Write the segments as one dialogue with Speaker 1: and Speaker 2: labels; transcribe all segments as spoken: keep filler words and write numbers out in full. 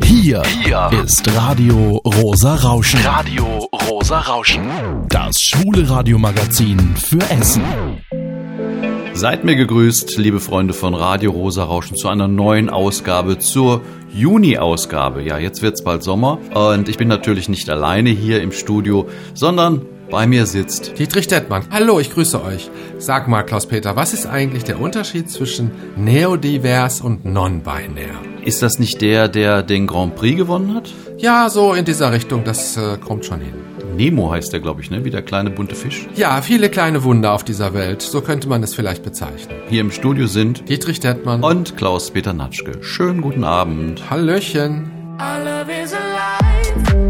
Speaker 1: Hier, Hier ist Radio Rosa Rauschen.
Speaker 2: Radio Rosa Rauschen.
Speaker 1: Das schwule Radiomagazin für Essen.
Speaker 3: Seid mir gegrüßt, liebe Freunde von Radio Rosa Rauschen, zu einer neuen Ausgabe, zur Juni-Ausgabe. Ja, jetzt wird's bald Sommer und ich bin natürlich nicht alleine hier im Studio, sondern bei mir sitzt
Speaker 4: Dietrich Dettmann. Hallo, ich grüße euch. Sag mal, Klaus-Peter, was ist eigentlich der Unterschied zwischen neodivers und non-binär?
Speaker 3: Ist das nicht der, der den Grand Prix gewonnen hat?
Speaker 4: Ja, so in dieser Richtung, das äh, kommt schon hin.
Speaker 3: Nemo heißt der, glaube ich, ne? Wie der kleine bunte Fisch.
Speaker 4: Ja, viele kleine Wunder auf dieser Welt, so könnte man es vielleicht bezeichnen.
Speaker 3: Hier im Studio sind
Speaker 4: Dietrich Dettmann
Speaker 3: und Klaus-Peter Natschke. Schönen guten Abend.
Speaker 4: Hallöchen.
Speaker 5: Our love is alive.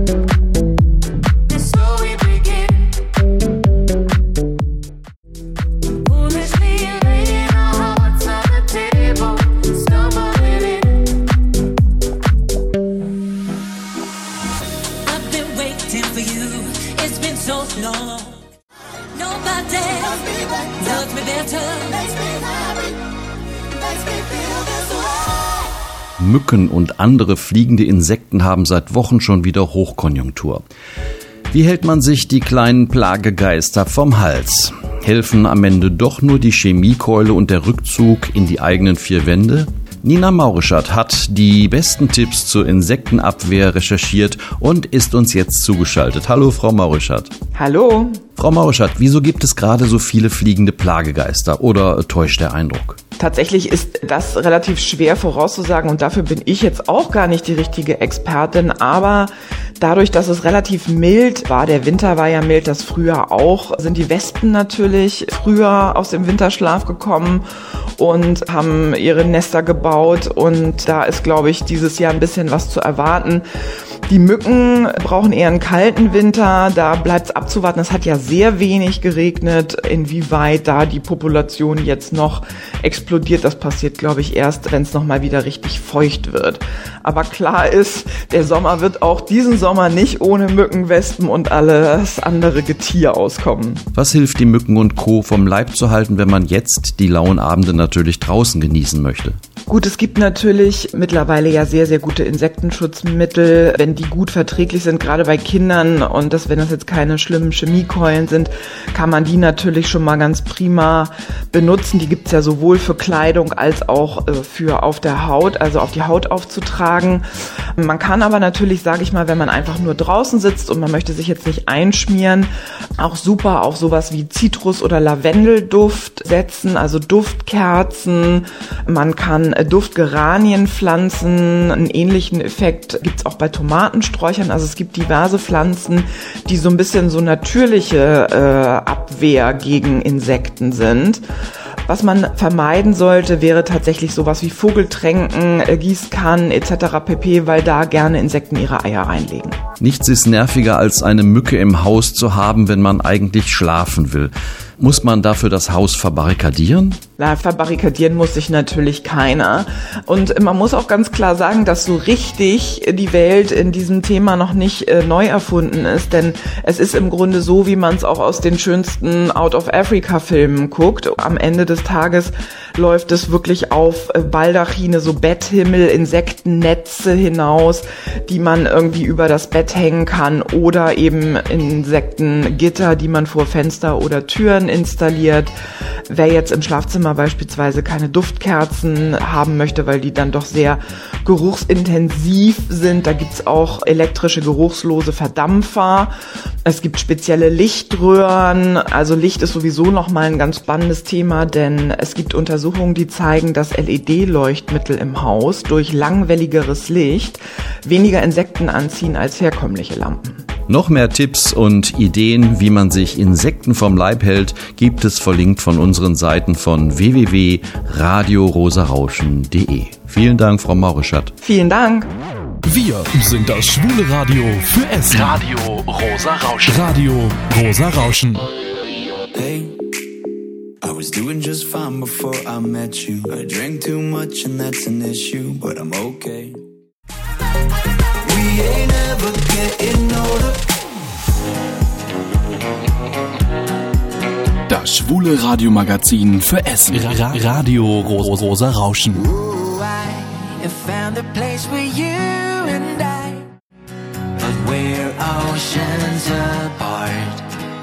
Speaker 3: Mücken und andere fliegende Insekten haben seit Wochen schon wieder Hochkonjunktur. Wie hält man sich die kleinen Plagegeister vom Hals? Helfen am Ende doch nur die Chemiekeule und der Rückzug in die eigenen vier Wände? Nina Maurischat hat die besten Tipps zur Insektenabwehr recherchiert und ist uns jetzt zugeschaltet. Hallo, Frau Maurischat.
Speaker 6: Hallo.
Speaker 3: Frau Maurischat, wieso gibt es gerade so viele fliegende Plagegeister oder täuscht der Eindruck?
Speaker 6: Tatsächlich ist das relativ schwer vorauszusagen und dafür bin ich jetzt auch gar nicht die richtige Expertin, aber dadurch, dass es relativ mild war, der Winter war ja mild, das Frühjahr auch, sind die Wespen natürlich früher aus dem Winterschlaf gekommen und haben ihre Nester gebaut und da ist, glaube ich, dieses Jahr ein bisschen was zu erwarten. Die Mücken brauchen eher einen kalten Winter, da bleibt es abzuwarten. Es hat ja sehr wenig geregnet, inwieweit da die Population jetzt noch explodiert. Das passiert, glaube ich, erst, wenn es nochmal wieder richtig feucht wird. Aber klar ist, der Sommer wird auch diesen Sommer nicht ohne Mücken, Wespen und alles andere Getier auskommen.
Speaker 3: Was hilft die Mücken und Co. vom Leib zu halten, wenn man jetzt die lauen Abende natürlich draußen genießen möchte?
Speaker 6: Gut, es gibt natürlich mittlerweile ja sehr, sehr gute Insektenschutzmittel, wenn die gut verträglich sind, gerade bei Kindern und das, wenn das jetzt keine schlimmen Chemiekeulen sind, kann man die natürlich schon mal ganz prima benutzen. Die gibt's ja sowohl für Kleidung als auch äh, für auf der Haut, also auf die Haut aufzutragen. Man kann aber natürlich, sage ich mal, wenn man einfach nur draußen sitzt und man möchte sich jetzt nicht einschmieren, auch super auf sowas wie Zitrus- oder Lavendelduft setzen, also Duftkerzen. Man kann Duftgeranien pflanzen, einen ähnlichen Effekt gibt's auch bei Tomatensträuchern, also es gibt diverse Pflanzen, die so ein bisschen so natürliche äh, Abwehr gegen Insekten sind. Was man vermeiden sollte, wäre tatsächlich sowas wie Vogeltränken, Gießkannen et cetera pp., weil da gerne Insekten ihre Eier reinlegen.
Speaker 3: Nichts ist nerviger, als eine Mücke im Haus zu haben, wenn man eigentlich schlafen will. Muss man dafür das Haus verbarrikadieren?
Speaker 6: Na, verbarrikadieren muss sich natürlich keiner. Und man muss auch ganz klar sagen, dass so richtig die Welt in diesem Thema noch nicht äh, neu erfunden ist. Denn es ist im Grunde so, wie man es auch aus den schönsten Out-of-Africa-Filmen guckt. Am Ende des Tages läuft es wirklich auf äh, Baldachine, so Betthimmel, Insektennetze hinaus, die man irgendwie über das Bett hängen kann oder eben Insektengitter, die man vor Fenster oder Türen installiert. Wer jetzt im Schlafzimmer beispielsweise keine Duftkerzen haben möchte, weil die dann doch sehr geruchsintensiv sind, da gibt's auch elektrische geruchslose Verdampfer. Es gibt spezielle Lichtröhren. Also Licht ist sowieso nochmal ein ganz spannendes Thema, denn es gibt Untersuchungen, die zeigen, dass L E D-Leuchtmittel im Haus durch langwelligeres Licht weniger Insekten anziehen als herkömmliche Lampen.
Speaker 3: Noch mehr Tipps und Ideen, wie man sich Insekten vom Leib hält, gibt es verlinkt von unseren Seiten von w w w punkt radio rosa rauschen punkt de. Vielen Dank, Frau Maurischat.
Speaker 6: Vielen Dank.
Speaker 1: Wir sind das schwule Radio für Essen.
Speaker 2: Radio Rosa Rauschen.
Speaker 1: Radio Rosa Rauschen.
Speaker 7: Hey, I was doing just fine before I met you. I drank too much and that's an issue, but I'm okay. We ain't ever getting older.
Speaker 1: Das schwule Radiomagazin für Essen. Ra- Radio Rosa Rauschen.
Speaker 5: Ooh, I have found the
Speaker 7: place where you and I, but we're oceans apart.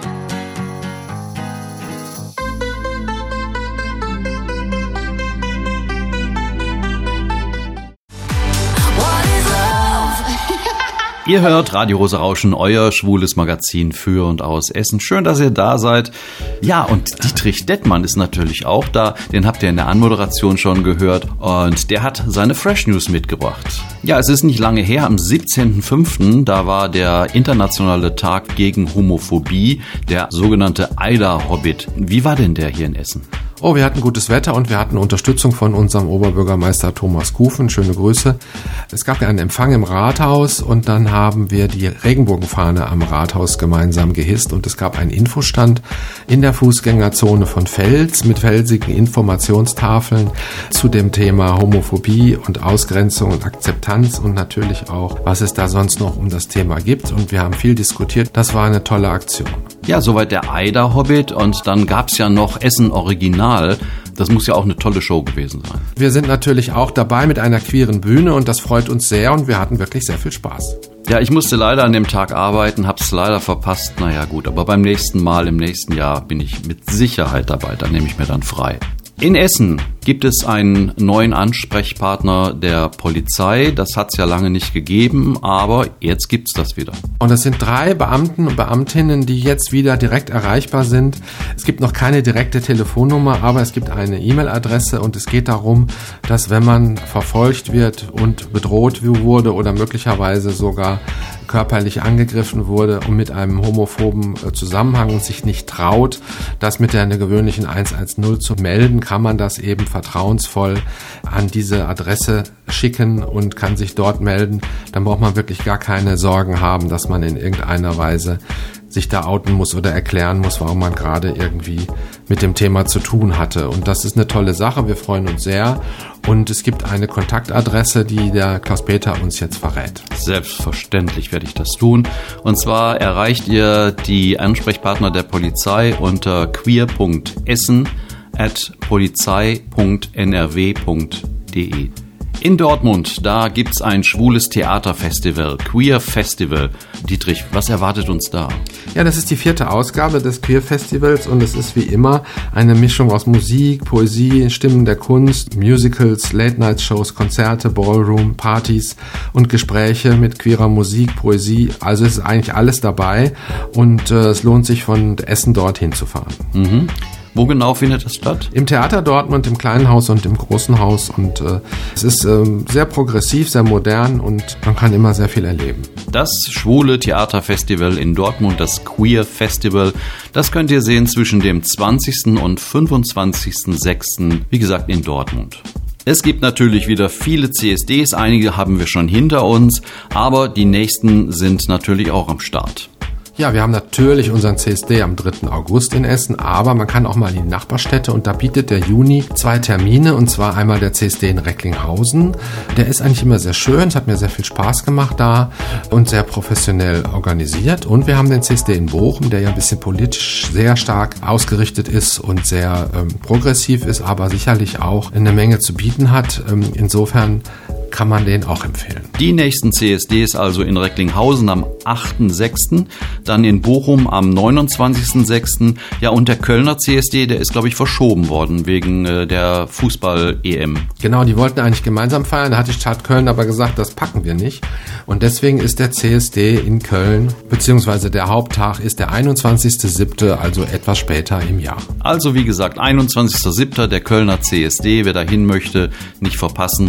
Speaker 3: Ihr hört Radio Rosa Rauschen, euer schwules Magazin für und aus Essen. Schön, dass ihr da seid. Ja, und Dietrich Dettmann ist natürlich auch da. Den habt ihr in der Anmoderation schon gehört. Und der hat seine Fresh News mitgebracht. Ja, es ist nicht lange her, am siebzehnten fünften Da war der internationale Tag gegen Homophobie, der sogenannte Eider-Hobbit. Wie war denn der hier in Essen?
Speaker 4: Oh, wir hatten gutes Wetter und wir hatten Unterstützung von unserem Oberbürgermeister Thomas Kufen. Schöne Grüße. Es gab ja einen Empfang im Rathaus und dann haben wir die Regenbogenfahne am Rathaus gemeinsam gehisst und es gab einen Infostand in der Fußgängerzone von Fels mit felsigen Informationstafeln zu dem Thema Homophobie und Ausgrenzung und Akzeptanz und natürlich auch, was es da sonst noch um das Thema gibt. Und wir haben viel diskutiert. Das war eine tolle Aktion.
Speaker 3: Ja, soweit der Eider-Hobbit und dann gab's ja noch Essen Original. Das muss ja auch eine tolle Show gewesen sein.
Speaker 4: Wir sind natürlich auch dabei mit einer queeren Bühne und das freut uns sehr und wir hatten wirklich sehr viel Spaß.
Speaker 3: Ja, ich musste leider an dem Tag arbeiten, hab's leider verpasst. Naja gut, aber beim nächsten Mal, im nächsten Jahr bin ich mit Sicherheit dabei. Da nehme ich mir dann frei. In Essen gibt es einen neuen Ansprechpartner der Polizei. Das hat es ja lange nicht gegeben, aber jetzt gibt's das wieder.
Speaker 4: Und es sind drei Beamten und Beamtinnen, die jetzt wieder direkt erreichbar sind. Es gibt noch keine direkte Telefonnummer, aber es gibt eine E-Mail-Adresse und es geht darum, dass wenn man verfolgt wird und bedroht wurde oder möglicherweise sogar körperlich angegriffen wurde und mit einem homophoben Zusammenhang und sich nicht traut, das mit der gewöhnlichen eins eins null zu melden, kann man das eben vertrauensvoll an diese Adresse schicken und kann sich dort melden. Dann braucht man wirklich gar keine Sorgen haben, dass man in irgendeiner Weise sich da outen muss oder erklären muss, warum man gerade irgendwie mit dem Thema zu tun hatte. Und das ist eine tolle Sache, wir freuen uns sehr. Und es gibt eine Kontaktadresse, die der Klaus-Peter uns jetzt verrät.
Speaker 3: Selbstverständlich werde ich das tun. Und zwar erreicht ihr die Ansprechpartner der Polizei unter queer punkt essen at polizei punkt n r w punkt d e. In Dortmund, da gibt's ein schwules Theaterfestival, Queer Festival. Dietrich, was erwartet uns da?
Speaker 4: Ja, das ist die vierte Ausgabe des Queer Festivals und es ist wie immer eine Mischung aus Musik, Poesie, Stimmen der Kunst, Musicals, Late-Night-Shows, Konzerte, Ballroom, Partys und Gespräche mit queerer Musik, Poesie. Also es ist eigentlich alles dabei und äh, es lohnt sich von Essen dorthin zu fahren.
Speaker 3: Mhm. Wo genau findet das statt?
Speaker 4: Im Theater Dortmund, im kleinen Haus und im großen Haus. Und äh, es ist äh, sehr progressiv, sehr modern und man kann immer sehr viel erleben.
Speaker 3: Das schwule Theaterfestival in Dortmund, das Queer Festival, das könnt ihr sehen zwischen dem zwanzigsten und fünfundzwanzigsten sechsten Wie gesagt, in Dortmund. Es gibt natürlich wieder viele C S Ds, einige haben wir schon hinter uns, aber die nächsten sind natürlich auch am Start.
Speaker 4: Ja, wir haben natürlich unseren C S D am dritten August in Essen, aber man kann auch mal in die Nachbarstädte und da bietet der Juni zwei Termine und zwar einmal der C S D in Recklinghausen. Der ist eigentlich immer sehr schön, es hat mir sehr viel Spaß gemacht da und sehr professionell organisiert und wir haben den C S D in Bochum, der ja ein bisschen politisch sehr stark ausgerichtet ist und sehr ähm, progressiv ist, aber sicherlich auch eine Menge zu bieten hat. Ähm, insofern kann man den auch empfehlen.
Speaker 3: Die nächsten C S Ds also in Recklinghausen am achten sechsten dann in Bochum am neunundzwanzigsten sechsten Ja, und der Kölner C S D, der ist, glaube ich, verschoben worden wegen äh, der Fußball-E M.
Speaker 4: Genau, die wollten eigentlich gemeinsam feiern, da hat die Stadt Köln aber gesagt, das packen wir nicht. Und deswegen ist der C S D in Köln, beziehungsweise der Haupttag ist der einundzwanzigsten siebten, also etwas später im Jahr.
Speaker 3: Also wie gesagt, einundzwanzigsten siebten der Kölner C S D, wer dahin möchte, nicht verpassen.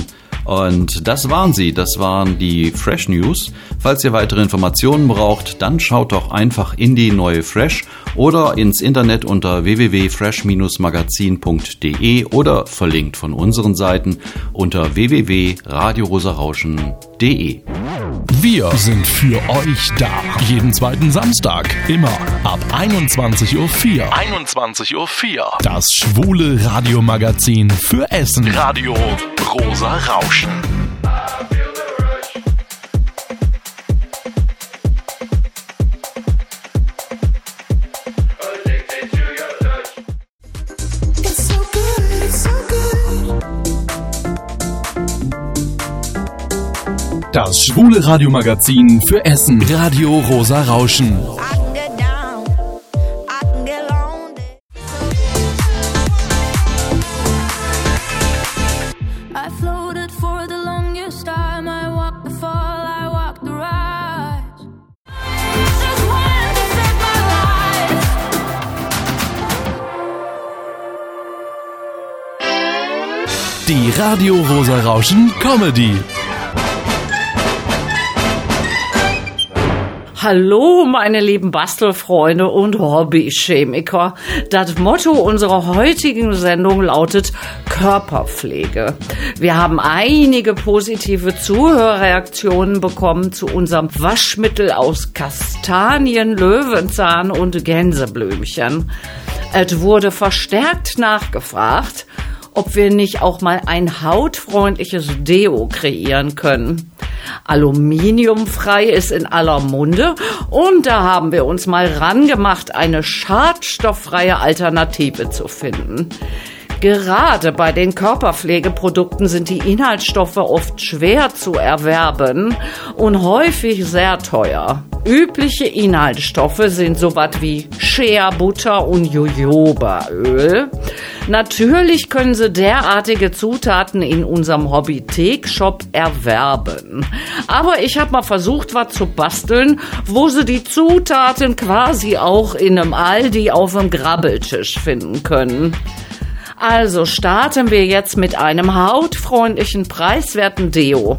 Speaker 3: Und das waren sie, das waren die Fresh News. Falls ihr weitere Informationen braucht, dann schaut doch einfach in die neue Fresh oder ins Internet unter w w w punkt fresh dash magazin punkt d e oder verlinkt von unseren Seiten unter w w w punkt radio rosa rauschen punkt d e.
Speaker 1: Wir sind für euch da. Jeden zweiten Samstag, immer ab einundzwanzig Uhr vier.
Speaker 2: einundzwanzig Uhr vier.
Speaker 1: Das schwule Radiomagazin für Essen.
Speaker 2: Radio Rosa Rauschen.
Speaker 5: It's so good, it's so good.
Speaker 1: Das schwule Radiomagazin für Essen. Radio Rosa Rauschen. Die Radio Rosa Rauschen Comedy.
Speaker 8: Hallo, meine lieben Bastelfreunde und Hobbychemiker. Das Motto unserer heutigen Sendung lautet Körperpflege. Wir haben einige positive Zuhörreaktionen bekommen zu unserem Waschmittel aus Kastanien, Löwenzahn und Gänseblümchen. Es wurde verstärkt nachgefragt, ob wir nicht auch mal ein hautfreundliches Deo kreieren können. Aluminiumfrei ist in aller Munde und da haben wir uns mal rangemacht, eine schadstofffreie Alternative zu finden. Gerade bei den Körperpflegeprodukten sind die Inhaltsstoffe oft schwer zu erwerben und häufig sehr teuer. Übliche Inhaltsstoffe sind sowas wie Shea-Butter und Jojobaöl. Natürlich können Sie derartige Zutaten in unserem Hobbythek-Shop erwerben. Aber ich habe mal versucht, was zu basteln, wo Sie die Zutaten quasi auch in einem Aldi auf dem Grabbeltisch finden können. Also starten wir jetzt mit einem hautfreundlichen, preiswerten Deo.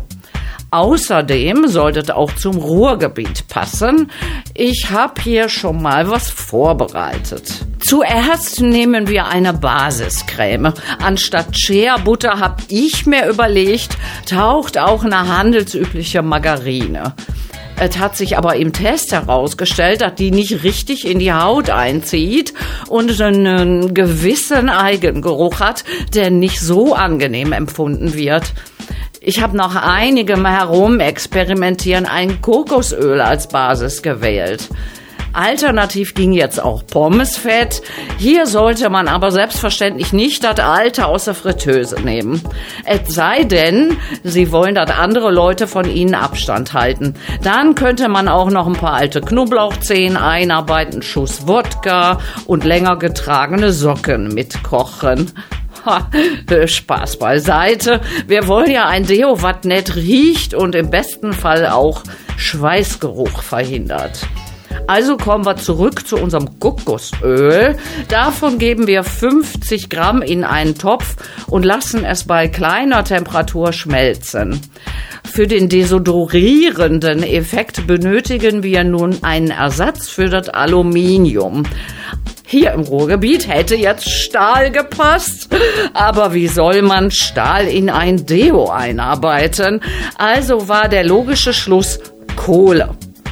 Speaker 8: Außerdem sollte es auch zum Ruhrgebiet passen. Ich habe hier schon mal was vorbereitet. Zuerst nehmen wir eine Basiscreme. Anstatt Shea-Butter habe ich mir überlegt, taucht auch eine handelsübliche Margarine. Es hat sich aber im Test herausgestellt, dass die nicht richtig in die Haut einzieht und einen gewissen Eigengeruch hat, der nicht so angenehm empfunden wird. Ich habe nach einigem Herumexperimentieren ein Kokosöl als Basis gewählt. Alternativ ging jetzt auch Pommesfett. Hier sollte man aber selbstverständlich nicht das alte aus der Fritteuse nehmen. Es sei denn, Sie wollen, dass andere Leute von Ihnen Abstand halten. Dann könnte man auch noch ein paar alte Knoblauchzehen einarbeiten, Schuss Wodka und länger getragene Socken mitkochen. Ha, Spaß beiseite. Wir wollen ja ein Deo, was nett riecht und im besten Fall auch Schweißgeruch verhindert. Also kommen wir zurück zu unserem Kokosöl. Davon geben wir fünfzig Gramm in einen Topf und lassen es bei kleiner Temperatur schmelzen. Für den desodorierenden Effekt benötigen wir nun einen Ersatz für das Aluminium. Hier im Ruhrgebiet hätte jetzt Stahl gepasst, aber wie soll man Stahl in ein Deo einarbeiten? Also war der logische Schluss Kohle.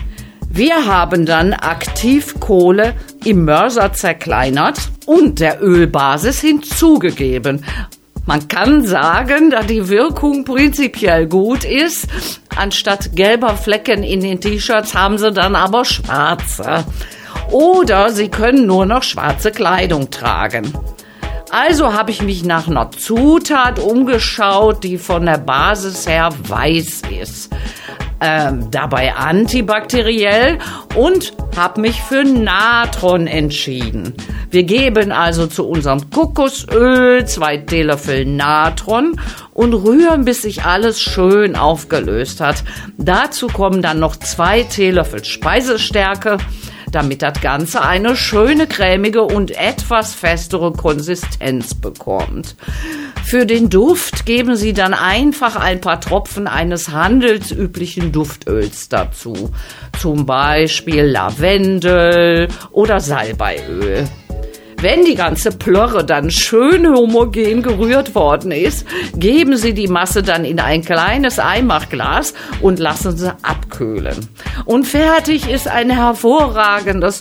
Speaker 8: Wir haben dann Aktivkohle im Mörser zerkleinert und der Ölbasis hinzugegeben. Man kann sagen, dass die Wirkung prinzipiell gut ist. Anstatt gelber Flecken in den T-Shirts haben sie dann aber schwarze. Oder sie können nur noch schwarze Kleidung tragen. Also habe ich mich nach einer Zutat umgeschaut, die von der Basis her weiß ist. Ähm, dabei antibakteriell und habe mich für Natron entschieden. Wir geben also zu unserem Kokosöl zwei Teelöffel Natron und rühren, bis sich alles schön aufgelöst hat. Dazu kommen dann noch zwei Teelöffel Speisestärke, damit das Ganze eine schöne, cremige und etwas festere Konsistenz bekommt. Für den Duft geben Sie dann einfach ein paar Tropfen eines handelsüblichen Duftöls dazu. Zum Beispiel Lavendel oder Salbeiöl. Wenn die ganze Plörre dann schön homogen gerührt worden ist, geben Sie die Masse dann in ein kleines Einmachglas und lassen sie abkühlen. Und fertig ist ein hervorragendes,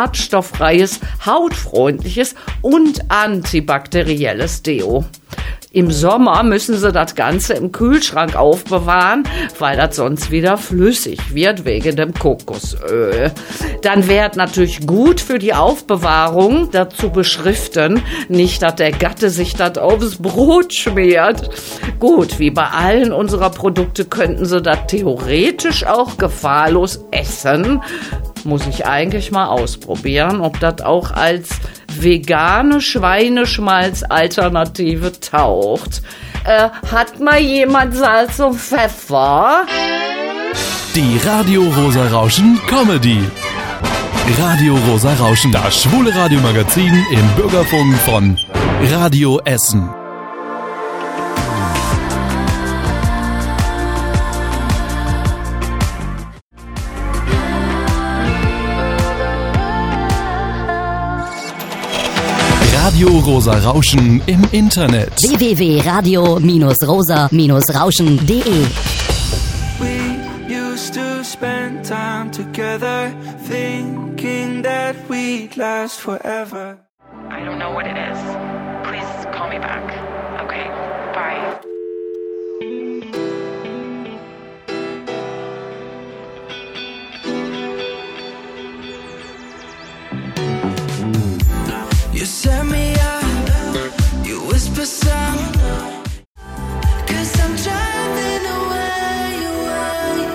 Speaker 8: schadstofffreies, hautfreundliches und antibakterielles Deo. Im Sommer müssen sie das Ganze im Kühlschrank aufbewahren, weil das sonst wieder flüssig wird wegen dem Kokosöl. Dann wäre es natürlich gut für die Aufbewahrung, das zu beschriften, nicht, dass der Gatte sich das aufs Brot schmiert. Gut, wie bei allen unserer Produkte könnten sie das theoretisch auch gefahrlos essen. Muss ich eigentlich mal ausprobieren, ob das auch als vegane Schweineschmalz-Alternative taugt. Äh, hat mal jemand Salz und Pfeffer?
Speaker 1: Die Radio Rosa Rauschen Comedy. Radio Rosa Rauschen, das schwule Radiomagazin im Bürgerfunk von Radio Essen. Radio Rosa Rauschen im Internet.
Speaker 9: w w w punkt radio rosa rauschen punkt de
Speaker 5: We used to spend time together, thinking that we'd last forever.
Speaker 10: I don't know what it is. Please call me back. Okay, bye.
Speaker 5: You set me up, you whisper some, 'cause I'm driving away, away.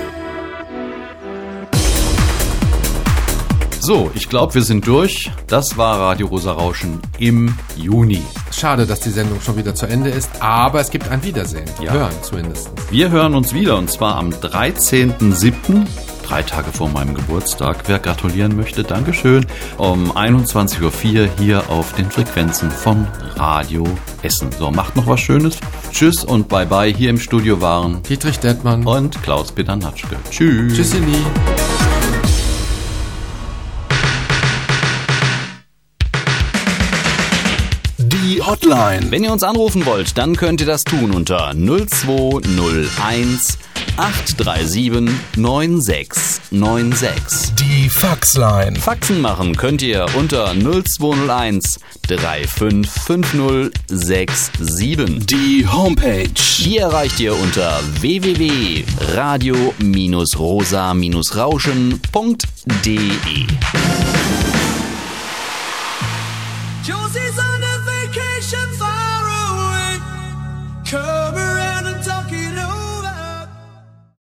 Speaker 3: So, ich glaube, wir sind durch. Das war Radio Rosa Rauschen im Juni.
Speaker 4: Schade, dass die Sendung schon wieder zu Ende ist, aber es gibt ein Wiedersehen.
Speaker 3: Ja.
Speaker 4: Hören zumindest.
Speaker 3: Wir hören uns wieder und zwar am dreizehnten siebten Drei Tage vor meinem Geburtstag. Wer gratulieren möchte, Dankeschön. Um einundzwanzig Uhr vier hier auf den Frequenzen von Radio Essen. So, macht noch was Schönes. Tschüss und bye bye. Hier im Studio waren
Speaker 4: Dietrich Dettmann
Speaker 3: und Klaus-Peter Natschke. Tschüss.
Speaker 4: Tschüsseli.
Speaker 1: Die Hotline.
Speaker 3: Wenn ihr uns anrufen wollt, dann könnt ihr das tun unter null zwei null eins acht drei sieben neun sechs neun sechs.
Speaker 1: Die Faxline.
Speaker 3: Faxen machen könnt ihr unter null zwei null eins drei fünf fünf null sechs sieben.
Speaker 1: Die Homepage.
Speaker 3: Die erreicht ihr unter w w w punkt radio rosa rauschen punkt de.
Speaker 5: Josie's on a vacation far away. Come